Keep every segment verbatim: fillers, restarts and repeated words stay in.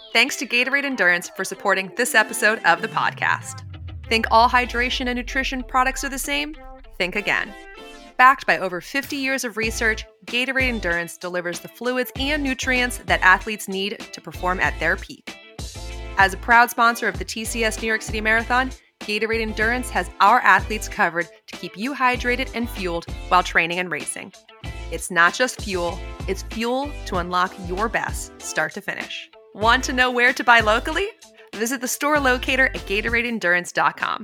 Thanks to Gatorade Endurance for supporting this episode of the podcast. Think all hydration and nutrition products are the same? Think again. Backed by over fifty years of research, Gatorade Endurance delivers the fluids and nutrients that athletes need to perform at their peak. As a proud sponsor of the T C S New York City Marathon, Gatorade Endurance has our athletes covered to keep you hydrated and fueled while training and racing. It's not just fuel, it's fuel to unlock your best, start to finish. Want to know where to buy locally? Visit the store locator at Gatorade Endurance dot com.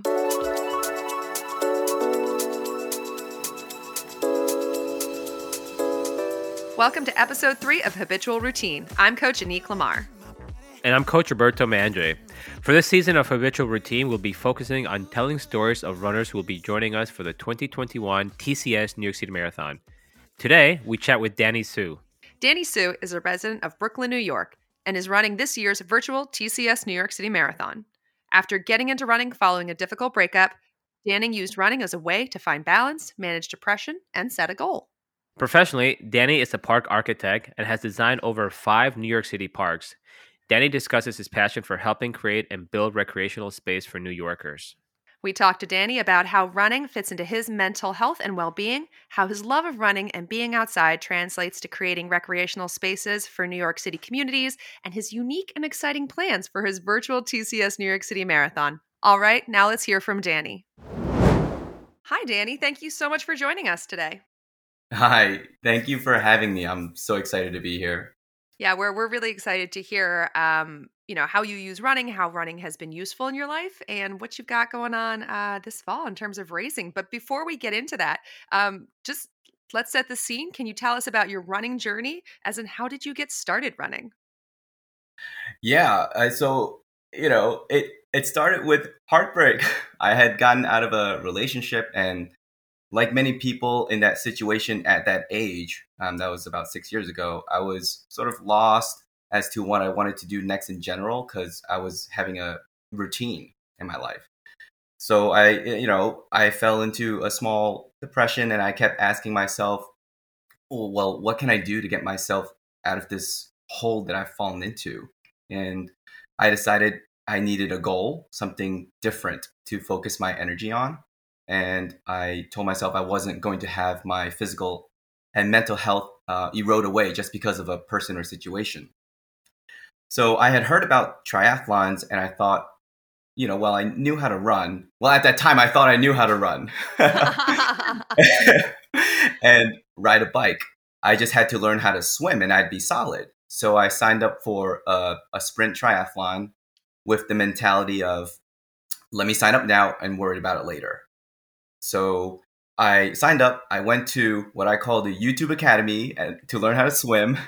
Welcome to episode three of Habitual Routine. I'm Coach Anique Lamar. And I'm Coach Roberto Mandre. For this season of Habitual Routine, we'll be focusing on telling stories of runners who will be joining us for the twenty twenty-one T C S New York City Marathon. Today, we chat with Danny Hsu. Danny Hsu is a resident of Brooklyn, New York, and is running this year's virtual T C S New York City Marathon. After getting into running following a difficult breakup, Danny used running as a way to find balance, manage depression, and set a goal. Professionally, Danny is a park architect and has designed over five New York City parks. Danny discusses his passion for helping create and build recreational space for New Yorkers. We talked to Danny about how running fits into his mental health and well-being, how his love of running and being outside translates to creating recreational spaces for New York City communities, and his unique and exciting plans for his virtual T C S New York City Marathon. All right, now let's hear from Danny. Hi, Danny. Thank you so much for joining us today. Hi, thank you for having me. I'm so excited to be here. Yeah, we're we're really excited to hear, um, you know, how you use running, how running has been useful in your life, and what you've got going on uh, this fall in terms of racing. But before we get into that, um, just let's set the scene. Can you tell us about your running journey? As in, how did you get started running? Yeah, uh, so you know, it it started with heartbreak. I had gotten out of a relationship, and like many people in that situation at that age, um, that was about six years ago, I was sort of lost as to what I wanted to do next in general because I was having a routine in my life. So I, you know, I fell into a small depression, and I kept asking myself, oh, well, what can I do to get myself out of this hole that I've fallen into? And I decided I needed a goal, something different to focus my energy on. And I told myself I wasn't going to have my physical and mental health uh, erode away just because of a person or situation. So I had heard about triathlons, and I thought, you know, well, I knew how to run. Well, at that time, I thought I knew how to run and ride a bike. I just had to learn how to swim, and I'd be solid. So I signed up for a, a sprint triathlon with the mentality of, let me sign up now and worry about it later. So I signed up. I went to what I call the YouTube Academy and, to learn how to swim.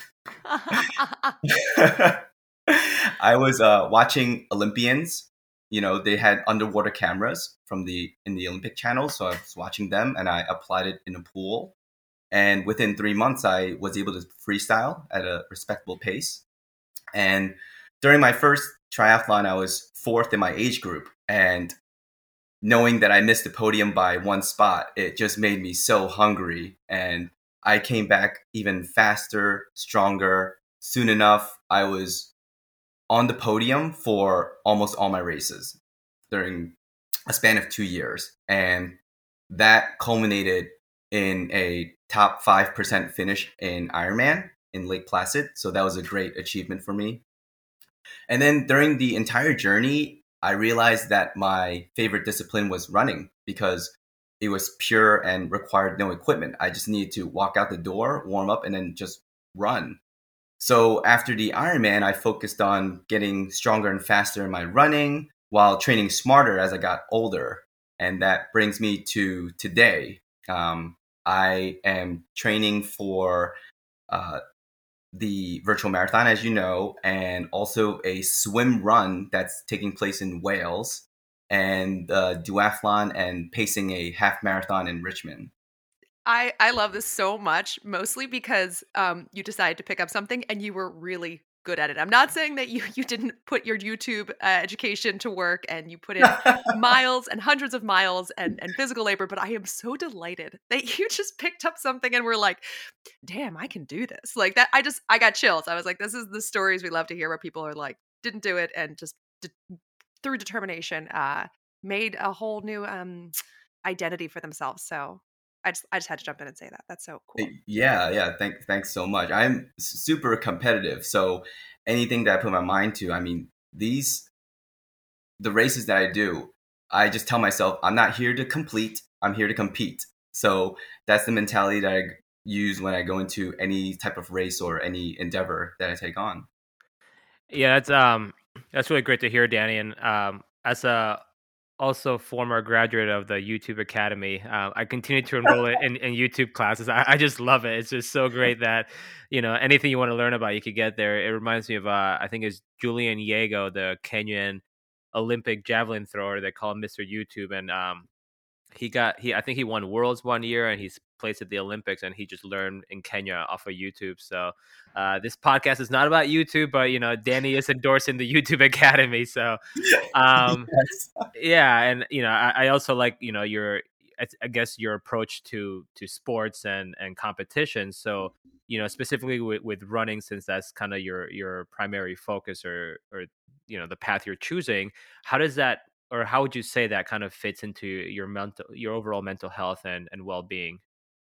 I was uh, watching Olympians. You know, they had underwater cameras from the in the Olympic channel. So I was watching them, and I applied it in a pool. And within three months, I was able to freestyle at a respectable pace. And during my first triathlon, I was fourth in my age group. And knowing that I missed the podium by one spot, it just made me so hungry. And I came back even faster, stronger. Soon enough, I was on the podium for almost all my races during a span of two years. And that culminated in a top five percent finish in Ironman in Lake Placid. So that was a great achievement for me. And then during the entire journey, I realized that my favorite discipline was running because it was pure and required no equipment. I just needed to walk out the door, warm up, and then just run. So after the Ironman, I focused on getting stronger and faster in my running while training smarter as I got older. And that brings me to today. Um, I am training for uh, the virtual marathon, as you know, and also a swim run that's taking place in Wales, and uh, duathlon and pacing a half marathon in Richmond. I, I love this so much, mostly because um, you decided to pick up something and you were really good at it. I'm not saying that you you didn't put your YouTube uh, education to work and you put in miles and hundreds of miles and, and physical labor, but I am so delighted that you just picked up something and were like, damn, I can do this. Like that, I just, I got chills. I was like, this is the stories we love to hear where people are like, didn't do it and just de- through determination uh, made a whole new um, identity for themselves. So I just I just had to jump in and say that. That's so cool. Yeah, yeah. Thank, thanks so much. I'm super competitive, so anything that I put my mind to, I mean, these the races that I do, I just tell myself I'm not here to complete. I'm here to compete. So that's the mentality that I use when I go into any type of race or any endeavor that I take on. Yeah, that's um that's really great to hear, Danny. And um, as a also former graduate of the YouTube Academy, uh, I continue to enroll it in, in YouTube classes. I, I just love it. It's just so great that you know anything you want to learn about, you could get there. It reminds me of uh, I think it's Julian Yego, the Kenyan Olympic javelin thrower. They call him Mister YouTube, and um, he got he I think he won worlds one year and he's placed at the Olympics, and he just learned in Kenya off of YouTube. So uh, this podcast is not about YouTube, but you know Danny is endorsing the YouTube Academy. So um, Yes. yeah, and you know I, I also like you know your I, I guess your approach to to sports and and competition. So you know specifically with, with running, since that's kind of your your primary focus or or you know the path you're choosing. How does that, or how would you say that kind of fits into your mental, your overall mental health and and well being?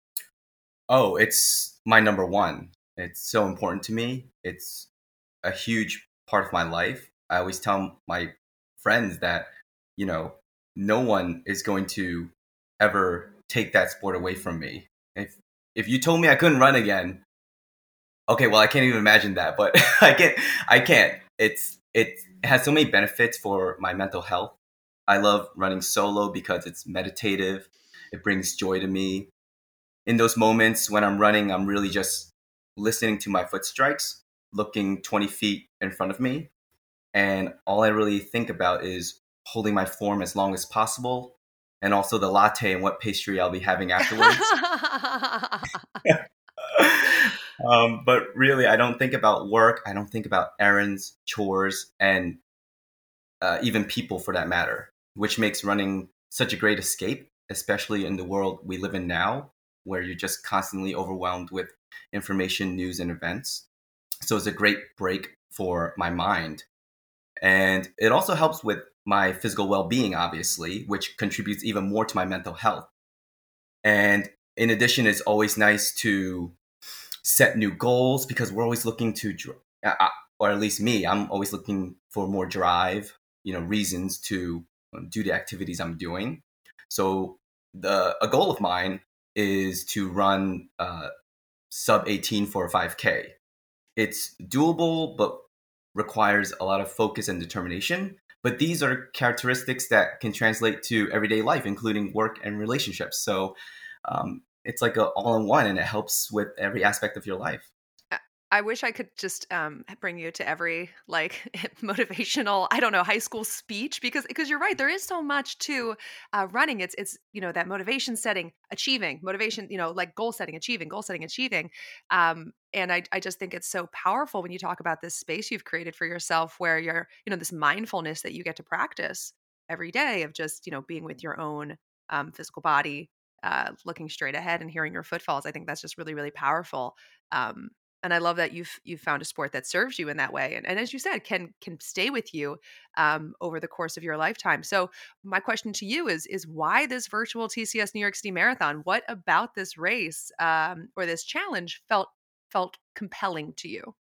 Oh, it's my number one. It's so important to me. It's a huge part of my life. I always tell my friends that, you know, no one is going to ever take that sport away from me. If if you told me I couldn't run again, okay, well I can't even imagine that, but I can't I can't. It's it has so many benefits for my mental health. I love running solo because it's meditative. It brings joy to me. In those moments when I'm running, I'm really just listening to my foot strikes, looking twenty feet in front of me. And all I really think about is holding my form as long as possible, and also the latte and what pastry I'll be having afterwards. um, but really, I don't think about work. I don't think about errands, chores, and uh, even people for that matter, which makes running such a great escape, especially in the world we live in now, where you're just constantly overwhelmed with information, news, and events. So it's a great break for my mind. And it also helps with my physical well being, obviously, which contributes even more to my mental health. And in addition, it's always nice to set new goals because we're always looking to, uh, or at least me, I'm always looking for more drive, you know, reasons to do the activities I'm doing. So the a goal of mine is to run uh, sub eighteen for a five K. It's doable, but requires a lot of focus and determination. But these are characteristics that can translate to everyday life, including work and relationships. So um, it's like a all-in-one, and it helps with every aspect of your life. I I wish I could just um, bring you to every like motivational, I don't know, high school speech because because you're right, there is so much to uh, running. It's it's you know that motivation setting, achieving, motivation, you know, like goal setting, achieving, goal setting, achieving. Um, and I I just think it's so powerful when you talk about this space you've created for yourself, where you're you know this mindfulness that you get to practice every day of just you know being with your own um, physical body, uh, looking straight ahead and hearing your footfalls. I think that's just really really powerful. Um, and I love that you've you've found a sport that serves you in that way, and, and as you said, can can stay with you um, over the course of your lifetime. So my question to you is is why this virtual T C S New York City Marathon? What about this race um, or this challenge felt felt compelling to you?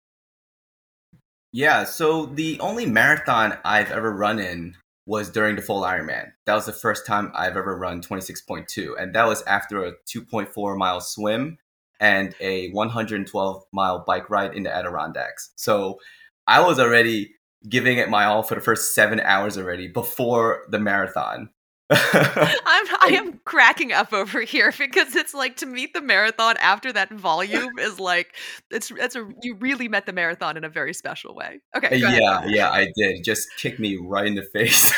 Yeah, so the only marathon I've ever run in was during the full Ironman. That was the first time I've ever run twenty-six point two, and that was after a two point four mile swim and a one hundred twelve mile bike ride in the Adirondacks. So I was already giving it my all for the first seven hours already before the marathon. I'm I am cracking up over here because it's like to meet the marathon after that volume is like it's it's a you really met the marathon in a very special way. Okay, go ahead. Yeah, yeah, I did. Just kicked me right in the face.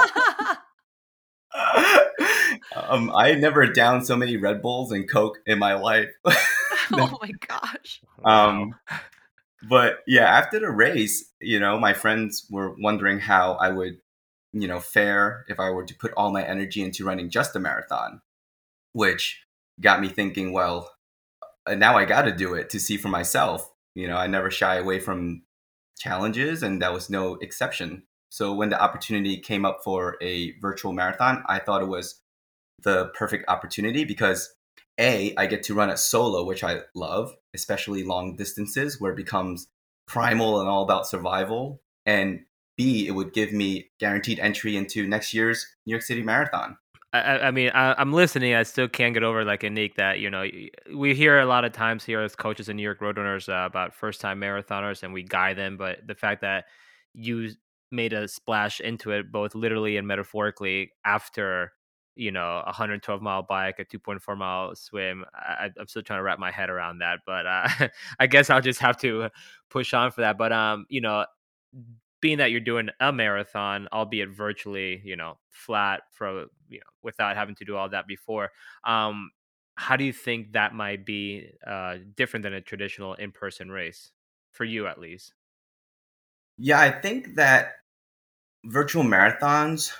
um, I never downed so many Red Bulls and Coke in my life. Oh my gosh. Wow. um, but yeah, after the race, you know, my friends were wondering how I would, you know, fare if I were to put all my energy into running just a marathon, which got me thinking, well, uh, now I got to do it to see for myself. You know, I never shy away from challenges, and that was no exception. So when the opportunity came up for a virtual marathon, I thought it was the perfect opportunity because A, I get to run it solo, which I love, especially long distances where it becomes primal and all about survival. And B, it would give me guaranteed entry into next year's New York City Marathon. I, I mean, I, I'm listening. I still can't get over like Anik that you know we hear a lot of times here as coaches in New York Roadrunners uh, about first time marathoners and we guide them, but the fact that you made a splash into it both literally and metaphorically after you know a one hundred twelve mile bike, a two point four mile swim. I, I'm still trying to wrap my head around that, but uh, I guess I'll just have to push on for that. But um, you know, being that you're doing a marathon, albeit virtually, you know, flat for, you know, without having to do all that before, um, how do you think that might be uh, different than a traditional in-person race for you, at least? Yeah, I think that virtual marathons,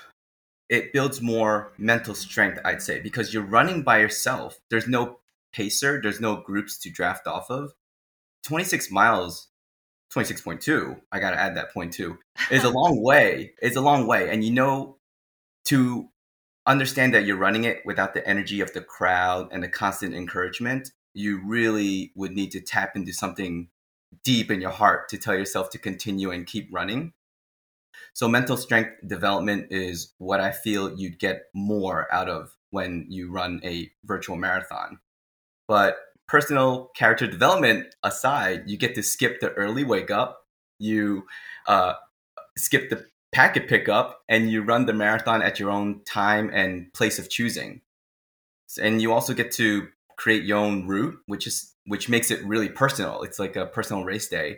it builds more mental strength, I'd say, because you're running by yourself. There's no pacer, there's no groups to draft off of. twenty-six miles, twenty-six point two, I got to add that point two, is a long way. It's a long way. And you know, to understand that you're running it without the energy of the crowd and the constant encouragement, you really would need to tap into something deep in your heart to tell yourself to continue and keep running. So mental strength development is what I feel you'd get more out of when you run a virtual marathon. But personal character development aside, you get to skip the early wake up, you uh, skip the packet pickup, and you run the marathon at your own time and place of choosing. And you also get to create your own route, which is which makes it really personal. It's like a personal race day.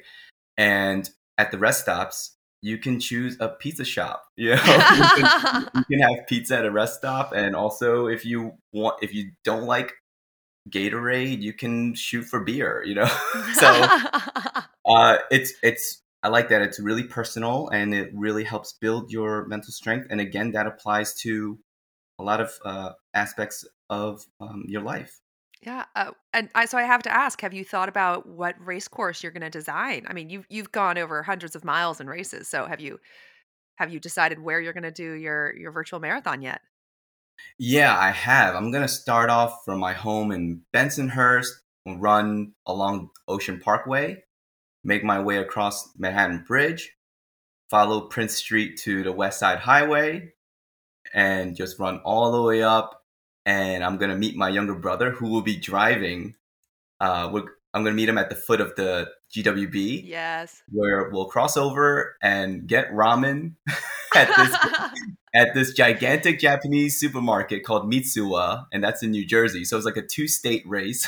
And at the rest stops, you can choose a pizza shop. You know, you, can, you can have pizza at a rest stop, and also if you want, if you don't like Gatorade, you can shoot for beer. You know, so uh, it's it's I like that it's really personal and it really helps build your mental strength. And again, that applies to a lot of uh, aspects of um, your life. Yeah, uh, and I so I have to ask, have you thought about what race course you're going to design? I mean, you've you've gone over hundreds of miles in races, so have you have you decided where you're going to do your your virtual marathon yet? Yeah, I have. I'm gonna start off from my home in Bensonhurst, run along Ocean Parkway, make my way across Manhattan Bridge, follow Prince Street to the West Side Highway, and just run all the way up. And I'm gonna meet my younger brother who will be driving. Uh, we're, I'm gonna meet him at the foot of the G W B, Yes. where we'll cross over and get ramen at this at this gigantic Japanese supermarket called Mitsuwa, and that's in New Jersey. So it's like a two-state race.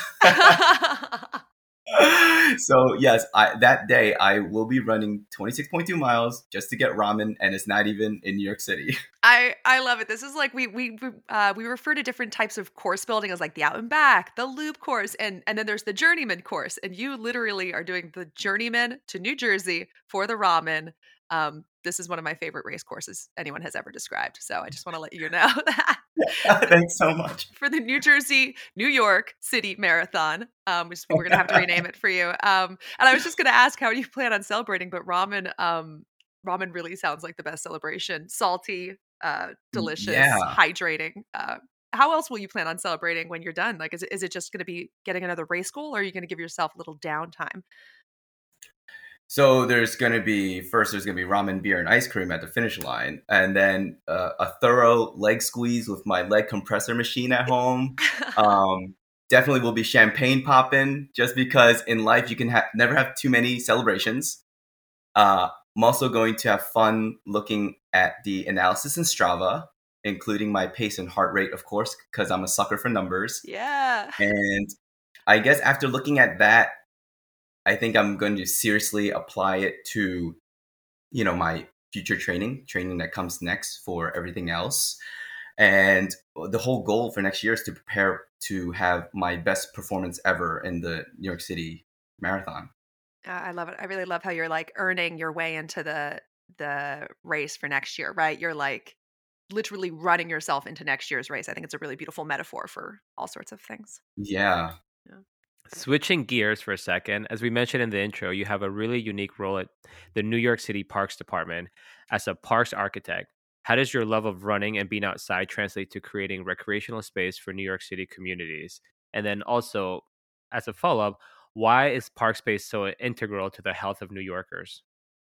So yes, I, that day I will be running twenty-six point two miles just to get ramen, and it's not even in New York City. I I love it. This is like we we we, uh, we refer to different types of course building as like the out and back, the loop course, and and then there's the journeyman course. And you literally are doing the journeyman to New Jersey for the ramen. Um, this is one of my favorite race courses anyone has ever described. So I just want to let you know that. Thanks so much. For the New Jersey, New York City Marathon. Um, which we're gonna have to rename it for you. Um, and I was just gonna ask how do you plan on celebrating, but ramen, um, ramen really sounds like the best celebration. Salty, uh, delicious, Yeah. hydrating. Uh, how else will you plan on celebrating when you're done? Like, is it is it just gonna be getting another race goal, or are you gonna give yourself a little downtime? So there's going to be first there's going to be ramen, beer, and ice cream at the finish line, and then uh, a thorough leg squeeze with my leg compressor machine at home. Um, definitely will be champagne popping, just because in life you can ha- never have too many celebrations. Uh, I'm also going to have fun looking at the analysis in Strava, including my pace and heart rate, of course, because I'm a sucker for numbers. Yeah. And I guess after looking at that, I think I'm going to seriously apply it to, you know, my future training, training that comes next for everything else. And the whole goal for next year is to prepare to have my best performance ever in the New York City Marathon. Uh, I love it. I really love how you're like earning your way into the the race for next year, right? You're like literally running yourself into next year's race. I think it's a really beautiful metaphor for all sorts of things. Yeah. Yeah. Switching gears for a second, as we mentioned in the intro, you have a really unique role at the New York City Parks Department as a parks architect. How does your love of running and being outside translate to creating recreational space for New York City communities? And then also, as a follow up, why is park space so integral to the health of New Yorkers?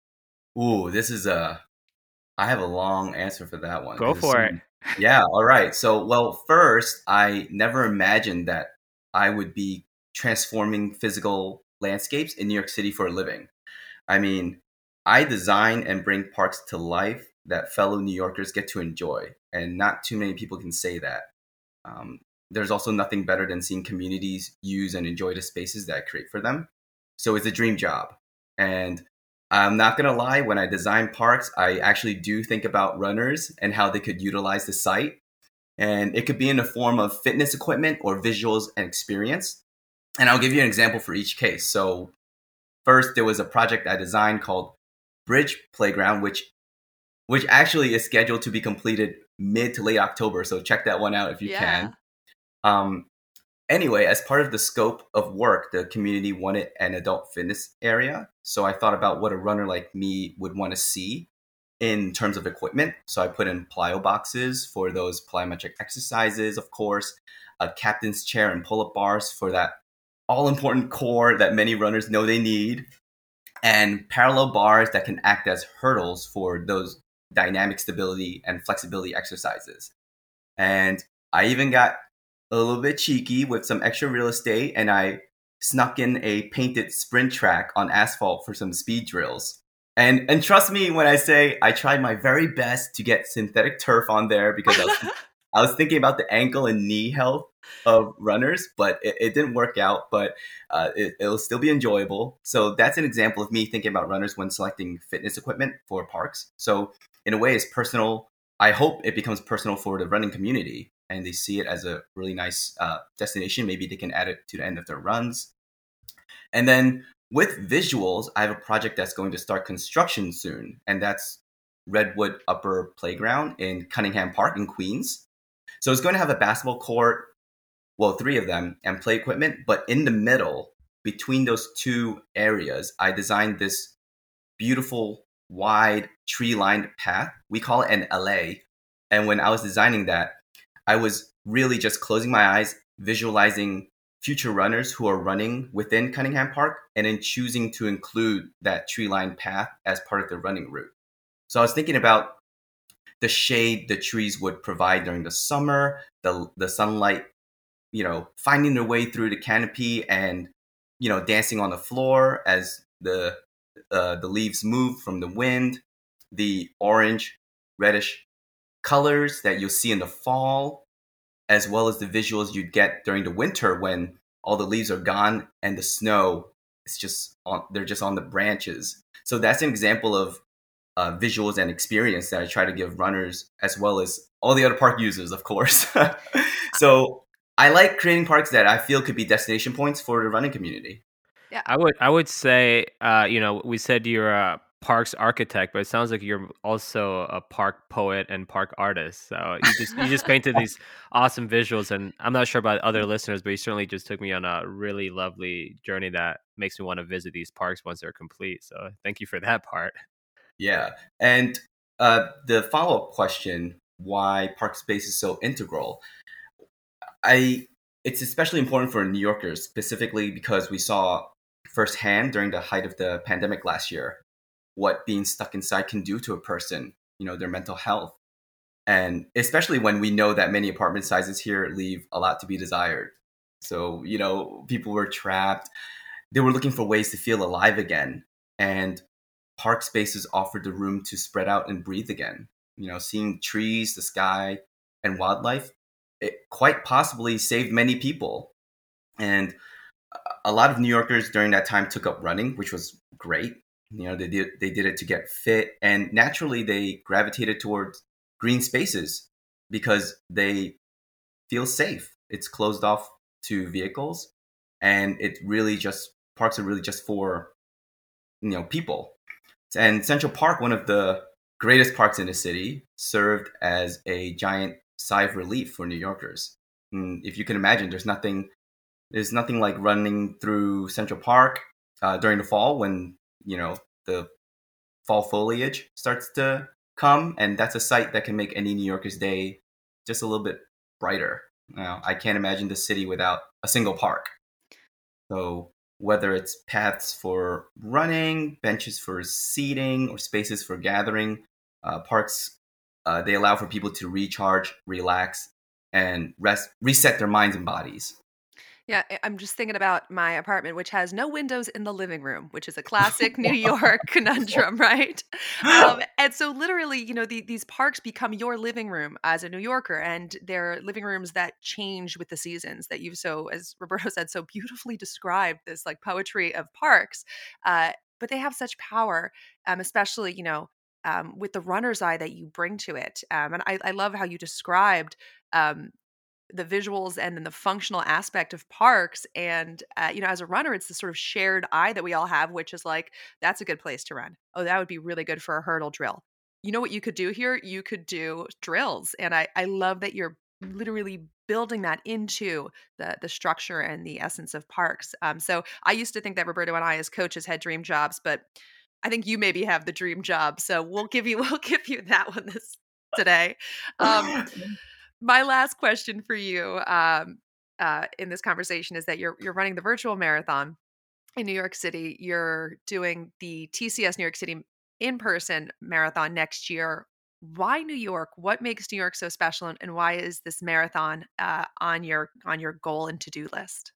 Ooh, this is a I have a long answer for that one Go because it's so for it. many. Yeah, all right. So, well, first, I never imagined that I would be transforming physical landscapes in New York City for a living. I mean, I design and bring parks to life that fellow New Yorkers get to enjoy, and not too many people can say that. Um, there's also nothing better than seeing communities use and enjoy the spaces that I create for them. So it's a dream job. And I'm not going to lie, when I design parks, I actually do think about runners and how they could utilize the site. And it could be in the form of fitness equipment or visuals and experience. And I'll give you an example for each case. So, first, there was a project I designed called Bridge Playground, which which actually is scheduled to be completed mid to late October. So check that one out if you Yeah. can. Um, anyway, as part of the scope of work, the community wanted an adult fitness area. So I thought about what a runner like me would want to see in terms of equipment. So I put in plyo boxes for those plyometric exercises, of course, a captain's chair and pull-up bars for that all-important core that many runners know they need, and parallel bars that can act as hurdles for those dynamic stability and flexibility exercises. And I even got a little bit cheeky with some extra real estate, and I snuck in a painted sprint track on asphalt for some speed drills. And and trust me when I say I tried my very best to get synthetic turf on there because I was, I was thinking about the ankle and knee health of runners, but it, it didn't work out. But uh, it, it'll still be enjoyable. So that's an example of me thinking about runners when selecting fitness equipment for parks. So in a way, it's personal. I hope it becomes personal for the running community and they see it as a really nice uh, destination. Maybe they can add it to the end of their runs. And then with visuals, I have a project that's going to start construction soon, and that's Redwood Upper Playground in Cunningham Park in Queens. So it's going to have a basketball court, well, three of them, and play equipment. But in the middle, between those two areas, I designed this beautiful, wide, tree-lined path. We call it an allée. And when I was designing that, I was really just closing my eyes, visualizing future runners who are running within Cunningham Park, and then choosing to include that tree-lined path as part of the running route. So I was thinking about the shade the trees would provide during the summer, the the sunlight, you know, finding their way through the canopy and, you know, dancing on the floor as the uh, the leaves move from the wind, the orange, reddish colors that you'll see in the fall, as well as the visuals you'd get during the winter when all the leaves are gone and the snow is just on, they're just on the branches. So that's an example of uh, visuals and experience that I try to give runners as well as all the other park users, of course. So I like creating parks that I feel could be destination points for the running community. Yeah. I would I would say, uh, you know, we said you're a parks architect, but it sounds like you're also a park poet and park artist. So you just you just painted these awesome visuals, and I'm not sure about other listeners, but you certainly just took me on a really lovely journey that makes me want to visit these parks once they're complete. So thank you for that part. Yeah. And uh, the follow-up question, why park space is so integral, I it's especially important for New Yorkers, specifically because we saw firsthand during the height of the pandemic last year what being stuck inside can do to a person, you know, their mental health. And especially when we know that many apartment sizes here leave a lot to be desired. So, you know, people were trapped. They were looking for ways to feel alive again. And park spaces offered the room to spread out and breathe again. You know, seeing trees, the sky, and wildlife, it quite possibly saved many people. And a lot of New Yorkers during that time took up running, which was great. You know, they did they did it to get fit, and naturally they gravitated towards green spaces because they feel safe. It's closed off to vehicles, and it really just parks are really just for, you know, people. And Central Park, one of the greatest parks in the city, served as a giant sigh of relief for New Yorkers. And if you can imagine, there's nothing There's nothing like running through Central Park uh, during the fall when, you know, the fall foliage starts to come, and that's a sight that can make any New Yorker's day just a little bit brighter. You know, I can't imagine the city without a single park. So whether it's paths for running, benches for seating, or spaces for gathering, uh, parks uh, they allow for people to recharge, relax, and rest, reset their minds and bodies. Yeah, I- I'm just thinking about my apartment, which has no windows in the living room, which is a classic New York conundrum, right? Um, and so, literally, you know, the, these parks become your living room as a New Yorker, and they're living rooms that change with the seasons. That you've so, as Roberto said, so beautifully described this like poetry of parks. Uh, but they have such power, um, especially, you know. Um, with the runner's eye that you bring to it. Um, and I, I love how you described um, the visuals and then the functional aspect of parks. And uh, you know, as a runner, it's the sort of shared eye that we all have, which is like, that's a good place to run. Oh, that would be really good for a hurdle drill. You know what you could do here? You could do drills. And i i love that you're literally building that into the the structure and the essence of parks. Um so I used to think that Roberto and I as coaches had dream jobs, but I think you maybe have the dream job, so we'll give you we'll give you that one this today. um my last question for you, um, uh, in this conversation is that you're you're running the virtual marathon in New York City. You're doing the T C S New York City in-person marathon next year. Why New York? What makes New York so special, and, and why is this marathon uh, on your on your goal and to-do list?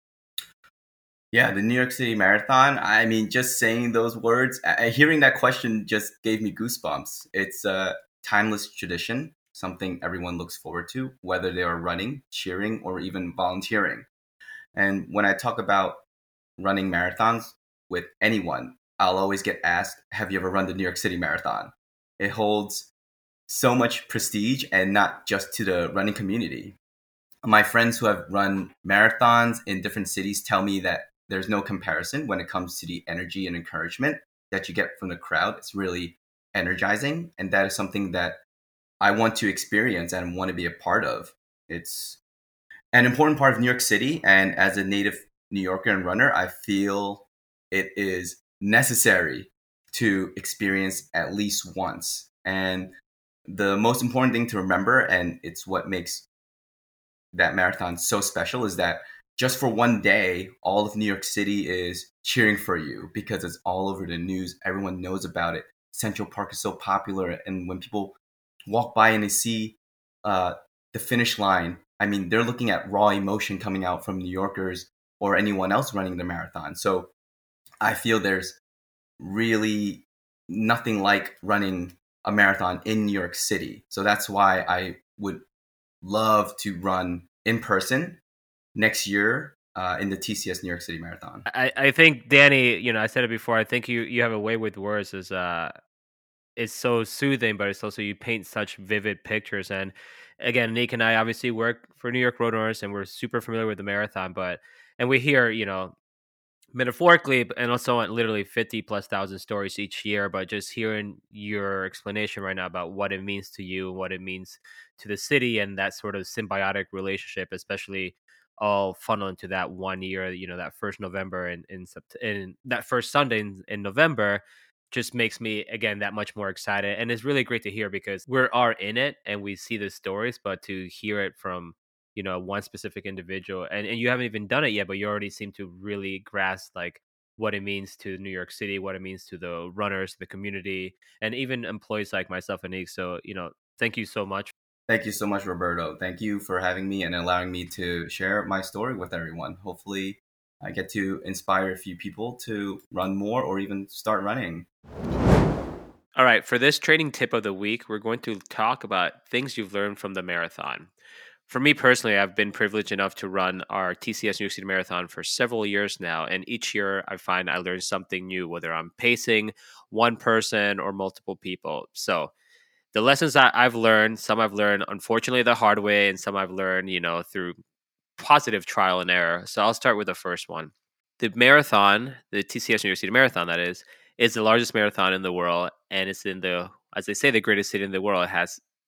Yeah, the New York City Marathon. I mean, just saying those words, uh, hearing that question just gave me goosebumps. It's a timeless tradition, something everyone looks forward to, whether they are running, cheering, or even volunteering. And when I talk about running marathons with anyone, I'll always get asked, have you ever run the New York City Marathon? It holds so much prestige, and not just to the running community. My friends who have run marathons in different cities tell me that there's no comparison when it comes to the energy and encouragement that you get from the crowd. It's really energizing, and that is something that I want to experience and want to be a part of. It's an important part of New York City, and as a native New Yorker and runner, I feel it is necessary to experience at least once. And the most important thing to remember, and it's what makes that marathon so special, is that just for one day, all of New York City is cheering for you because it's all over the news. Everyone knows about it. Central Park is so popular, and when people walk by and they see uh, the finish line, I mean, they're looking at raw emotion coming out from New Yorkers or anyone else running the marathon. So I feel there's really nothing like running a marathon in New York City. So that's why I would love to run in person next year uh, in the T C S New York City Marathon. I, I think Danny, you know, I said it before. I think you you have a way with words. Is uh, it's so soothing, but it's also you paint such vivid pictures. And again, Nick and I obviously work for New York Roadrunners, and we're super familiar with the marathon. But and we hear, you know, metaphorically and also literally fifty plus thousand stories each year. But just hearing your explanation right now about what it means to you, what it means to the city, and that sort of symbiotic relationship, especially all funnel into that one year, you know, that first November and in, in, in that first Sunday in, in November, just makes me again that much more excited. And it's really great to hear because we are in it and we see the stories, but to hear it from, you know, one specific individual, and, and you haven't even done it yet, but you already seem to really grasp like what it means to New York City, what it means to the runners, the community, and even employees like myself and Nick. So, you know, thank you so much. Thank you so much, Roberto. Thank you for having me and allowing me to share my story with everyone. Hopefully, I get to inspire a few people to run more or even start running. All right, for this training tip of the week, we're going to talk about things you've learned from the marathon. For me personally, I've been privileged enough to run our T C S New York City Marathon for several years now. And each year I find I learn something new, whether I'm pacing one person or multiple people. So the lessons that I've learned, some I've learned, unfortunately, the hard way, and some I've learned, you know, through positive trial and error. So I'll start with the first one. The marathon, the T C S New York City Marathon, that is, is the largest marathon in the world. And it's in the, as they say, the greatest city in the world. It has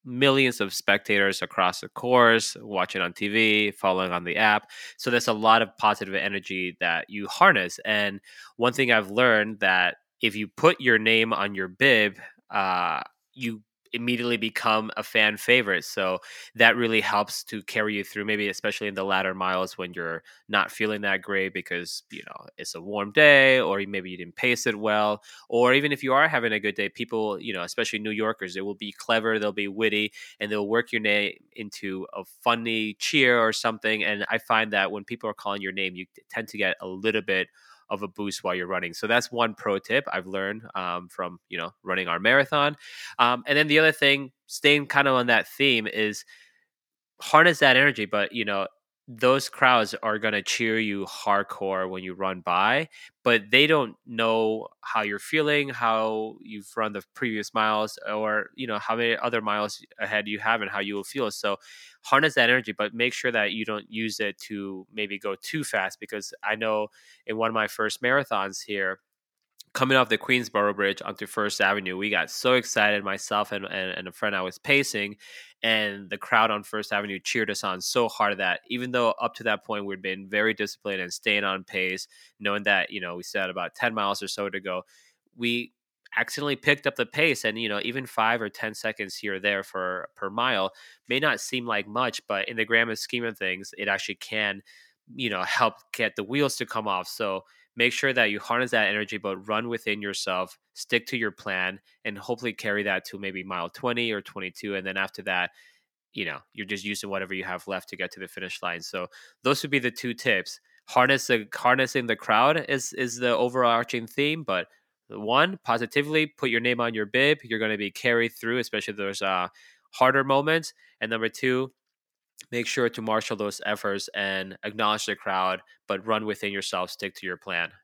millions of spectators across the course, watching on T V, following on the app. So there's a lot of positive energy that you harness. And one thing I've learned that if you put your name on your bib, uh, you immediately become a fan favorite. So that really helps to carry you through, maybe especially in the latter miles when you're not feeling that great because, you know, it's a warm day, or maybe you didn't pace it well. Or even if you are having a good day, people, you know, especially New Yorkers, they will be clever, they'll be witty, and they'll work your name into a funny cheer or something. And I find that when people are calling your name, you tend to get a little bit of a boost while you're running. So that's one pro tip I've learned um, from, you know, running our marathon. Um, and then the other thing, staying kind of on that theme, is harness that energy. But, you know, those crowds are going to cheer you hardcore when you run by, but they don't know how you're feeling, how you've run the previous miles, or, you know, how many other miles ahead you have and how you will feel. So harness that energy, but make sure that you don't use it to maybe go too fast, because I know in one of my first marathons here, coming off the Queensboro Bridge onto First Avenue, we got so excited, myself and, and, and a friend I was pacing, and the crowd on First Avenue cheered us on so hard that even though up to that point we'd been very disciplined and staying on pace, knowing that, you know, we still had about ten miles or so to go, we accidentally picked up the pace. And, you know, even five or ten seconds here or there for per mile may not seem like much, but in the grand scheme of things, it actually can, you know, help get the wheels to come off. So make sure that you harness that energy, but run within yourself, stick to your plan, and hopefully carry that to maybe mile twenty or twenty-two. And then after that, you know, you're just using whatever you have left to get to the finish line. So those would be the two tips. Harness the, harnessing the crowd is, is the overarching theme, but one, positively put your name on your bib. You're going to be carried through, especially those uh, harder moments. And number two, make sure to marshal those efforts and acknowledge the crowd, but run within yourself, stick to your plan.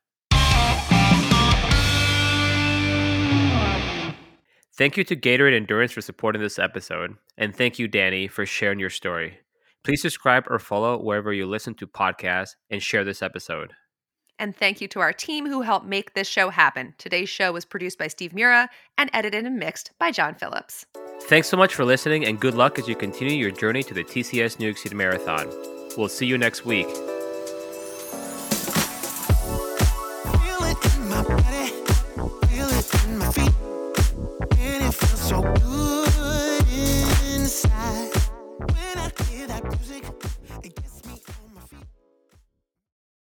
Thank you to Gatorade Endurance for supporting this episode. And thank you, Danny, for sharing your story. Please subscribe or follow wherever you listen to podcasts and share this episode. And thank you to our team who helped make this show happen. Today's show was produced by Steve Mura and edited and mixed by John Phillips. Thanks so much for listening, and good luck as you continue your journey to the T C S New York City Marathon. We'll see you next week.